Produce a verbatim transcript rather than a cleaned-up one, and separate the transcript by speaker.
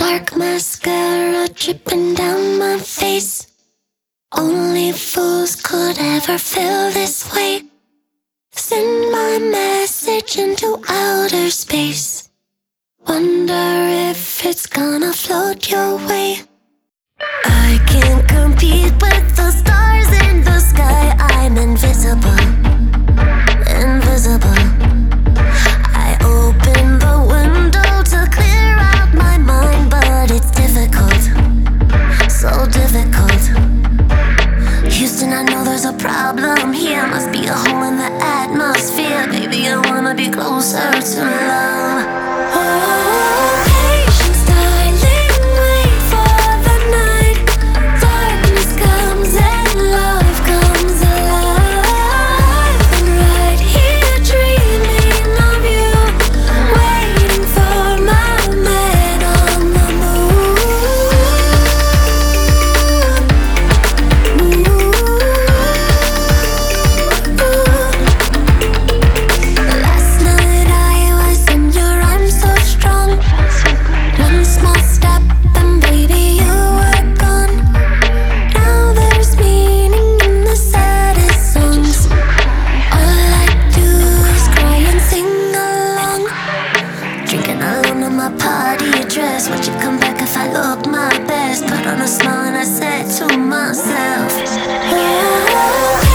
Speaker 1: Dark mascara dripping down my face. Only fools could ever feel this way. Send my message into outer space. Wonder if it's gonna float your way. I can't compete with the stars in the sky. I'm invisible, invisible. I open the window to clear out my mind, but it's difficult, so difficult. Houston, I know there's a problem here. Must be a hole in the atmosphere. Baby, I wanna be closer to love. Oh, patience, darling, wait for the night. Darkness comes and love comes alive. And right here dreaming of you, waiting for my man on the moon. Last night I was in your arms so strong. One small step and baby you were gone. Now there's meaning in the saddest songs. All I do is cry and sing along. Drinking alone in my party dress. Would you come back if I look my best? Put on a smile and I said to myself, oh,